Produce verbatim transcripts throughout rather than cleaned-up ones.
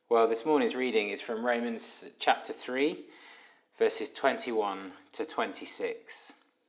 Well, this morning's reading is from Romans chapter three, verses twenty-one to twenty-six.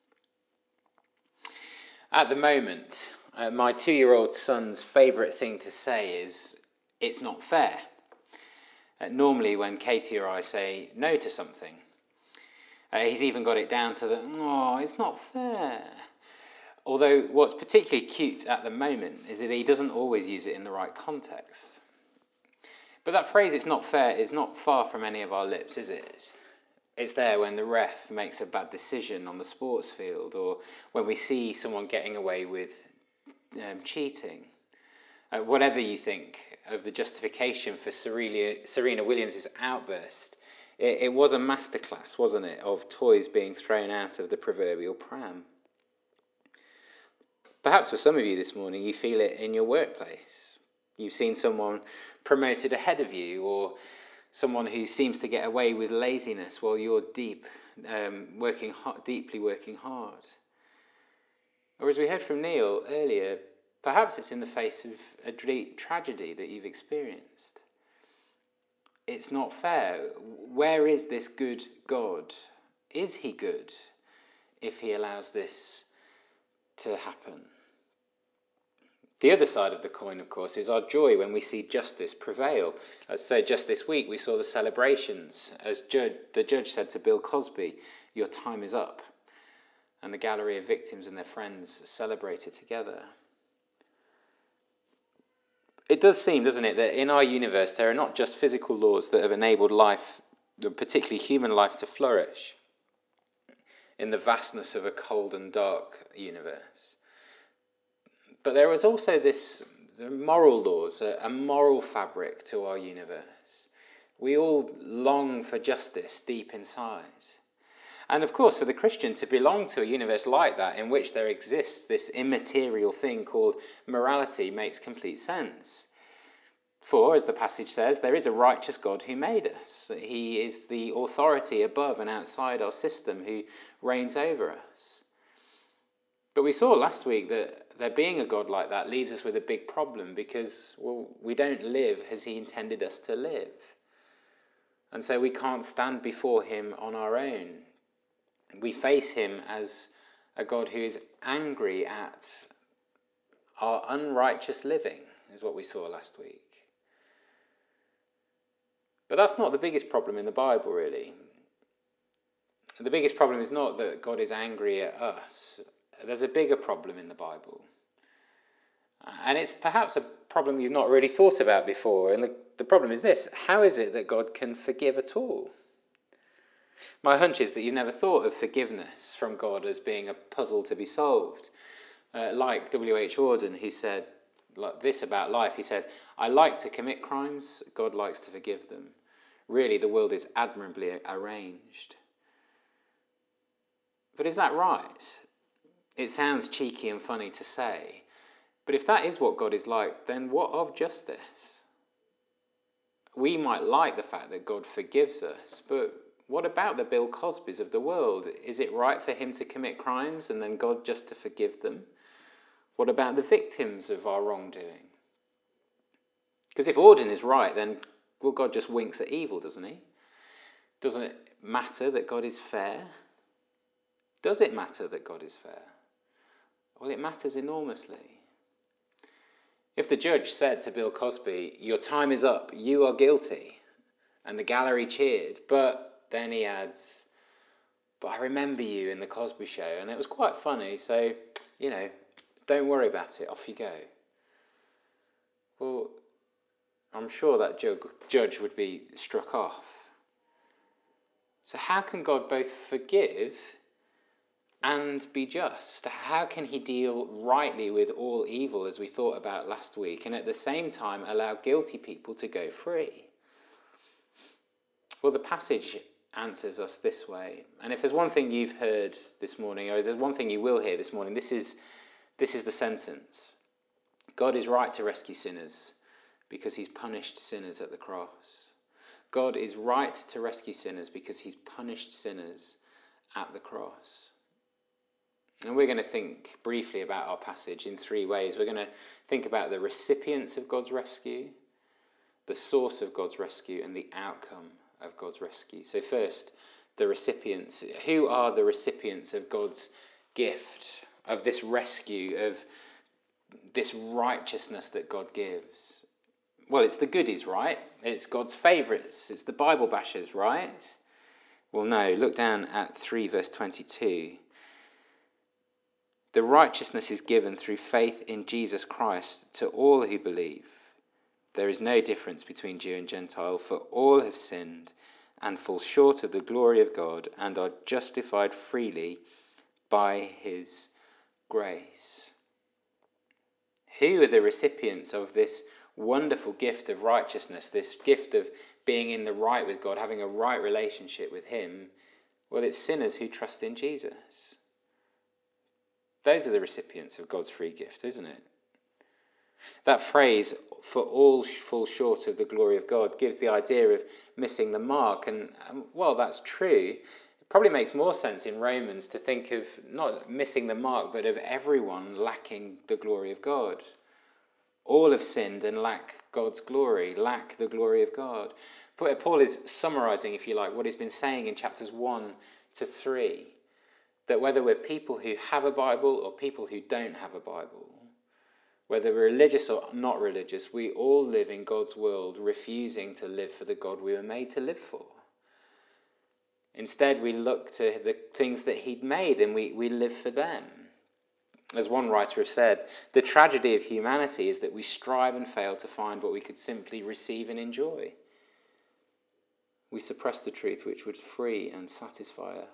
At the moment, uh, my two-year-old son's favourite thing to say is, "It's not fair." Uh, normally when Katie or I say no to something, uh, he's even got it down to the, "Oh, it's not fair." Although what's particularly cute at the moment is that he doesn't always use it in the right context. But that phrase, "it's not fair," is not far from any of our lips, is it? It's there when the ref makes a bad decision on the sports field, or when we see someone getting away with um, cheating. Uh, whatever you think of the justification for Serena, Serena Williams' outburst, it, it was a masterclass, wasn't it, of toys being thrown out of the proverbial pram. Perhaps for some of you this morning, you feel it in your workplace. You've seen someone promoted ahead of you, or someone who seems to get away with laziness while you're deep, um, working hard, deeply working hard. Or as we heard from Neil earlier, perhaps it's in the face of a great tragedy that you've experienced. It's not fair. Where is this good God? Is he good if he allows this to happen? The other side of the coin, of course, is our joy when we see justice prevail. So just this week we saw the celebrations as judge, the judge said to Bill Cosby, "Your time is up." And the gallery of victims and their friends celebrated together. It does seem, doesn't it, that in our universe there are not just physical laws that have enabled life, particularly human life, to flourish in the vastness of a cold and dark universe. But there is also this moral laws, a, a moral fabric to our universe. We all long for justice deep inside. And of course, for the Christian to belong to a universe like that, in which there exists this immaterial thing called morality, makes complete sense. For, as the passage says, there is a righteous God who made us. He is the authority above and outside our system who reigns over us. But we saw last week that there being a God like that leaves us with a big problem because, well, we don't live as he intended us to live. And so we can't stand before him on our own. We face him as a God who is angry at our unrighteous living, is what we saw last week. But that's not the biggest problem in the Bible, really. The biggest problem is not that God is angry at us. There's a bigger problem in the Bible. And it's perhaps a problem you've not really thought about before. And the, the problem is this: how is it that God can forgive at all? My hunch is that you've never thought of forgiveness from God as being a puzzle to be solved. Uh, like W H Auden, who said like this about life. He said, "I like to commit crimes, God likes to forgive them. Really, the world is admirably arranged." But is that right? It sounds cheeky and funny to say. But if that is what God is like, then what of justice? We might like the fact that God forgives us, but what about the Bill Cosbys of the world? Is it right for him to commit crimes and then God just to forgive them? What about the victims of our wrongdoing? Because if Auden is right, then well, God just winks at evil, doesn't he? Doesn't it matter that God is fair? Does it matter that God is fair? Well, it matters enormously. If the judge said to Bill Cosby, "Your time is up, you are guilty," and the gallery cheered, but then he adds, "But I remember you in the Cosby Show, and it was quite funny, so, you know, don't worry about it, off you go." Well, I'm sure that judge would be struck off. So how can God both forgive and be just? How can he deal rightly with all evil, as we thought about last week, and at the same time allow guilty people to go free? Well, the passage answers us this way. And if there's one thing you've heard this morning, or there's one thing you will hear this morning, this is this is the sentence. God is right to rescue sinners because he's punished sinners at the cross. God is right to rescue sinners because he's punished sinners at the cross. And we're going to think briefly about our passage in three ways. We're going to think about the recipients of God's rescue, the source of God's rescue and the outcome of God's rescue. So first, the recipients. Who are the recipients of God's gift, of this rescue, of this righteousness that God gives? Well, it's the goodies, right? It's God's favourites. It's the Bible bashers, right? Well, no. Look down at three verse twenty-two. The righteousness is given through faith in Jesus Christ to all who believe. There is no difference between Jew and Gentile, for all have sinned and fall short of the glory of God and are justified freely by his grace. Who are the recipients of this wonderful gift of righteousness, this gift of being in the right with God, having a right relationship with him? Well, it's sinners who trust in Jesus. Those are the recipients of God's free gift, isn't it? That phrase, for all fall short of the glory of God, gives the idea of missing the mark. And, um, well, that's true. It probably makes more sense in Romans to think of not missing the mark, but of everyone lacking the glory of God. All have sinned and lack God's glory, lack the glory of God. Paul is summarising, if you like, what he's been saying in chapters one to three. That whether we're people who have a Bible or people who don't have a Bible, whether we're religious or not religious, we all live in God's world, refusing to live for the God we were made to live for. Instead, we look to the things that he'd made and we, we live for them. As one writer has said, the tragedy of humanity is that we strive and fail to find what we could simply receive and enjoy. We suppress the truth which would free and satisfy us.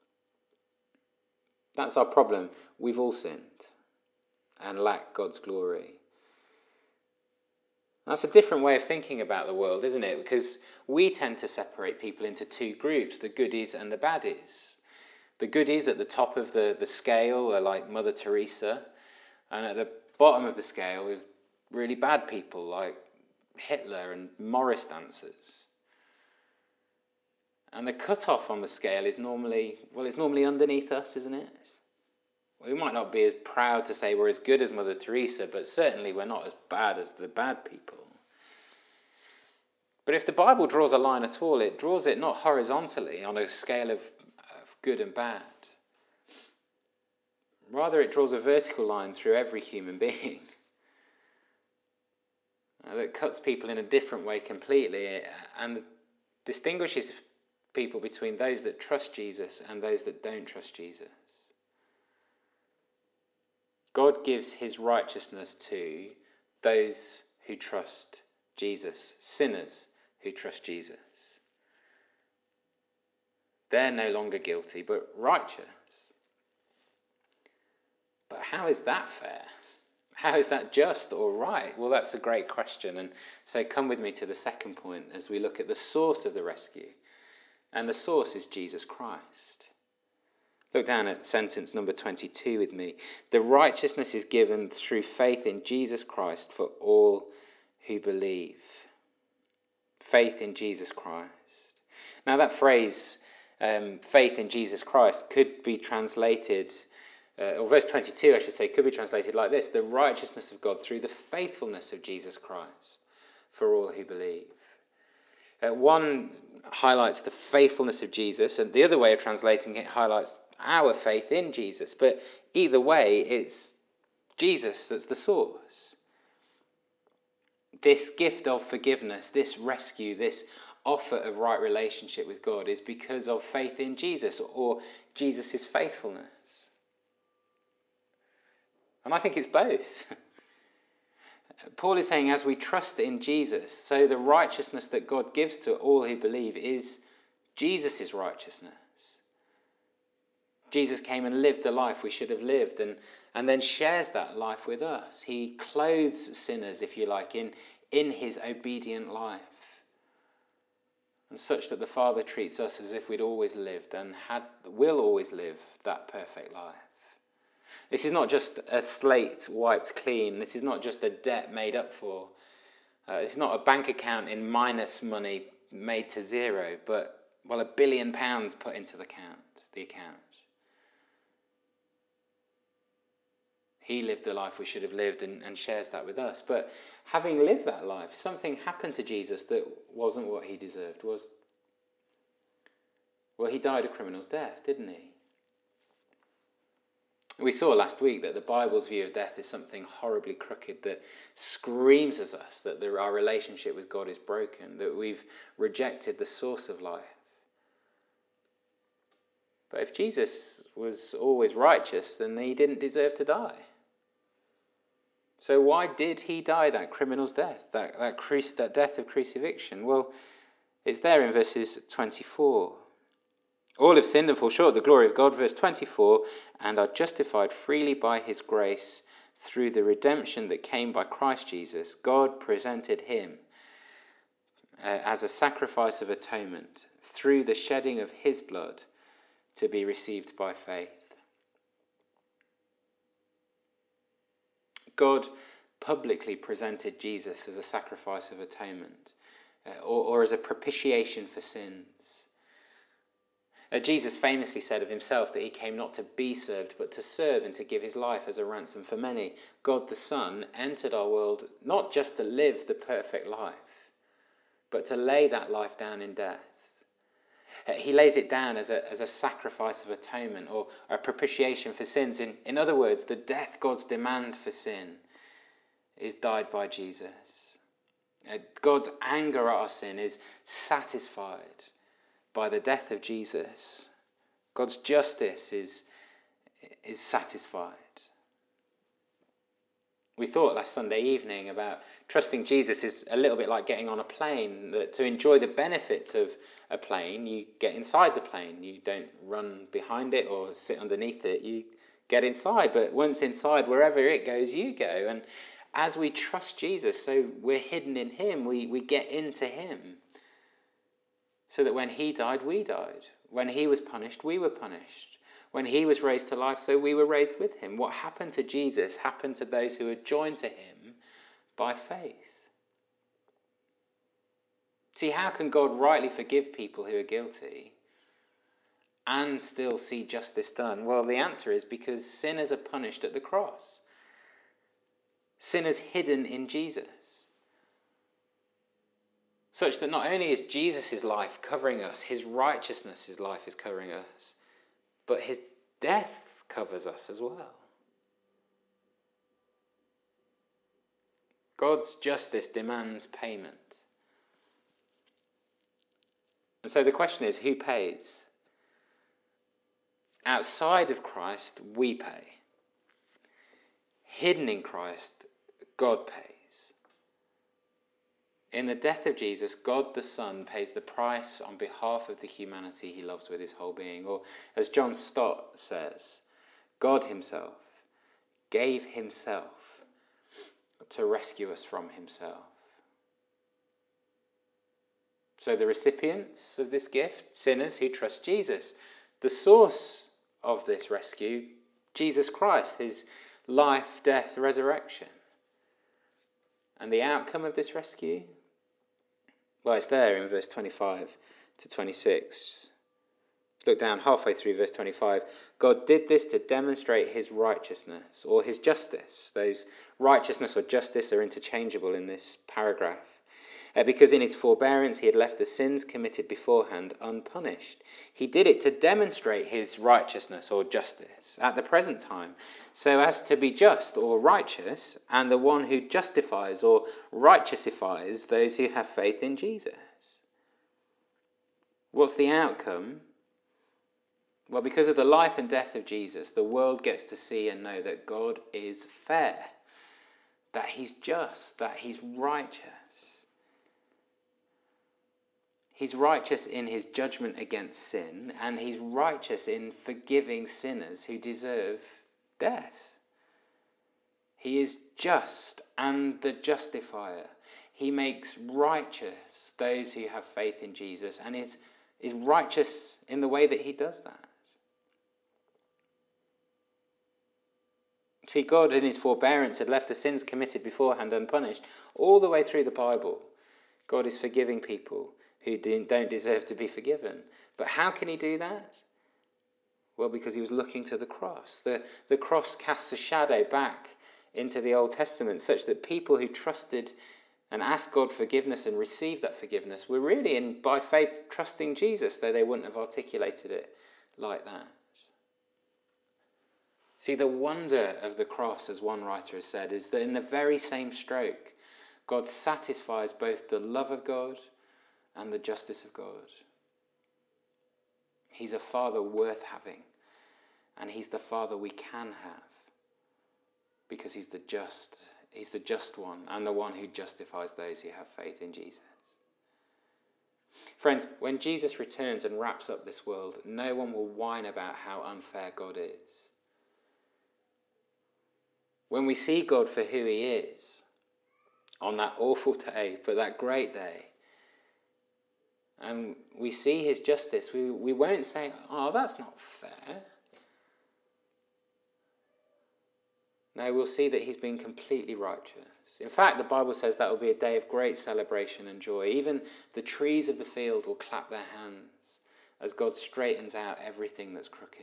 That's our problem. We've all sinned and lack God's glory. That's a different way of thinking about the world, isn't it? Because we tend to separate people into two groups, the goodies and the baddies. The goodies at the top of the, the scale are like Mother Teresa, and at the bottom of the scale are really bad people like Hitler and Morris dancers. And the cut-off on the scale is normally, well, it's normally underneath us, isn't it? We might not be as proud to say we're as good as Mother Teresa, but certainly we're not as bad as the bad people. But if the Bible draws a line at all, it draws it not horizontally on a scale of, of good and bad. Rather, it draws a vertical line through every human being uh, that cuts people in a different way completely and distinguishes people between those that trust Jesus and those that don't trust Jesus. God gives his righteousness to those who trust Jesus, sinners who trust Jesus. They're no longer guilty, but righteous. But how is that fair? How is that just or right? Well, that's a great question. And so come with me to the second point as we look at the source of the rescue. And the source is Jesus Christ. Look down at sentence number twenty-two with me. The righteousness is given through faith in Jesus Christ for all who believe. Faith in Jesus Christ. Now that phrase, um, faith in Jesus Christ, could be translated, uh, or verse twenty-two I should say, could be translated like this. The righteousness of God through the faithfulness of Jesus Christ for all who believe. Uh, one highlights the faithfulness of Jesus, and the other way of translating it highlights our faith in Jesus. But either way, it's Jesus that's the source. This gift of forgiveness, this rescue, this offer of right relationship with God is because of faith in Jesus or Jesus' faithfulness. And I think it's both. Paul is saying as we trust in Jesus, so the righteousness that God gives to all who believe is Jesus' righteousness. Jesus came and lived the life we should have lived and, and then shares that life with us. He clothes sinners, if you like, in, in his obedient life. And such that the Father treats us as if we'd always lived and had will always live that perfect life. This is not just a slate wiped clean. This is not just a debt made up for. Uh, it's not a bank account in minus money made to zero, but, well, a billion pounds put into the account. The account. He lived the life we should have lived and, and shares that with us. But having lived that life, something happened to Jesus that wasn't what he deserved. Was Well, he died a criminal's death, didn't he? We saw last week that the Bible's view of death is something horribly crooked that screams at us that there, our relationship with God is broken, that we've rejected the source of life. But if Jesus was always righteous, then he didn't deserve to die. So why did he die that criminal's death, that, that, cru- that death of crucifixion? Well, it's there in verses twenty-four. All have sinned and fall short of the glory of God, verse twenty-four, and are justified freely by his grace through the redemption that came by Christ Jesus. God presented him uh, as a sacrifice of atonement through the shedding of his blood to be received by faith. God publicly presented Jesus as a sacrifice of atonement uh, or, or as a propitiation for sins. Uh, Jesus famously said of himself that he came not to be served, but to serve and to give his life as a ransom for many. God the Son entered our world not just to live the perfect life, but to lay that life down in death. Uh, he lays it down as a, as a sacrifice of atonement or a propitiation for sins. In, in other words, the death God's demand for sin is died by Jesus. Uh, God's anger at our sin is satisfied by the death of Jesus. God's justice is, is satisfied. We thought last Sunday evening about trusting Jesus is a little bit like getting on a plane. That to enjoy the benefits of a plane, you get inside the plane. You don't run behind it or sit underneath it. You get inside. But once inside, wherever it goes, you go. And as we trust Jesus, so we're hidden in him, we, we get into him. So that when he died, we died. When he was punished, we were punished. When he was raised to life, so we were raised with him. What happened to Jesus happened to those who are joined to him by faith. See, how can God rightly forgive people who are guilty and still see justice done? Well, the answer is because sinners are punished at the cross. Sinners hidden in Jesus. Such that not only is Jesus' life covering us, his righteousness' life is covering us, but his death covers us as well. God's justice demands payment. And so the question is, who pays? Outside of Christ, we pay. Hidden in Christ, God pays. In the death of Jesus, God the Son pays the price on behalf of the humanity he loves with his whole being. Or as John Stott says, God himself gave himself to rescue us from himself. So the recipients of this gift, sinners who trust Jesus. The source of this rescue, Jesus Christ, his life, death, resurrection. And the outcome of this rescue? Well, it's there in verse twenty-five to twenty-six. Look down halfway through verse twenty-five. God did this to demonstrate his righteousness or his justice. Those righteousness or justice are interchangeable in this paragraph. Uh, because in his forbearance he had left the sins committed beforehand unpunished. He did it to demonstrate his righteousness or justice at the present time, so as to be just or righteous, and the one who justifies or righteousifies those who have faith in Jesus. What's the outcome? Well, because of the life and death of Jesus, the world gets to see and know that God is fair, that he's just, that he's righteous. He's righteous in his judgment against sin, and he's righteous in forgiving sinners who deserve death. He is just and the justifier. He makes righteous those who have faith in Jesus, and is, is righteous in the way that he does that. See, God in his forbearance had left the sins committed beforehand unpunished. All the way through the Bible, God is forgiving people who don't deserve to be forgiven. But how can he do that? Well, because he was looking to the cross. The, the cross casts a shadow back into the Old Testament, such that people who trusted and asked God forgiveness and received that forgiveness were really, in by faith, trusting Jesus, though they wouldn't have articulated it like that. See, the wonder of the cross, as one writer has said, is that in the very same stroke, God satisfies both the love of God and the justice of God. He's a Father worth having, and he's the Father we can have, because he's the just, he's the just one, and the one who justifies those who have faith in Jesus. Friends, when Jesus returns and wraps up this world, no one will whine about how unfair God is. When we see God for who he is, on that awful day, but that great day, and we see his justice, we, we won't say, oh, that's not fair. No, we'll see that he's been completely righteous. In fact, the Bible says that will be a day of great celebration and joy. Even the trees of the field will clap their hands as God straightens out everything that's crooked.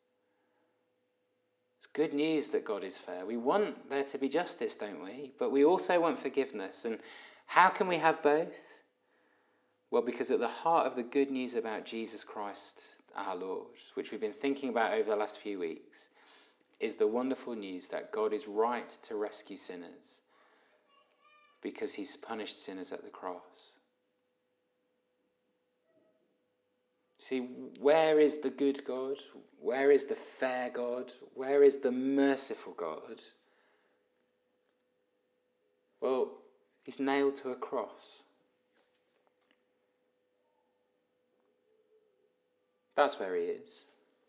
It's good news that God is fair. We want there to be justice, don't we? But we also want forgiveness. And how can we have both? Well, because at the heart of the good news about Jesus Christ, our Lord, which we've been thinking about over the last few weeks, is the wonderful news that God is right to rescue sinners because he's punished sinners at the cross. See, where is the good God? Where is the fair God? Where is the merciful God? Well, he's nailed to a cross. That's where he is.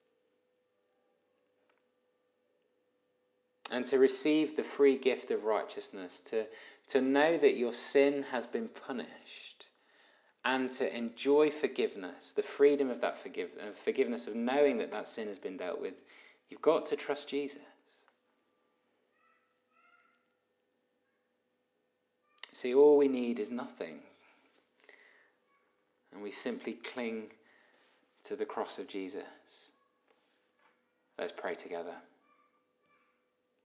And to receive the free gift of righteousness, to, to know that your sin has been punished, and to enjoy forgiveness, the freedom of that forgive, uh, forgiveness of knowing that that sin has been dealt with, you've got to trust Jesus. See, all we need is nothing. And we simply cling to the cross of Jesus. Let's pray together.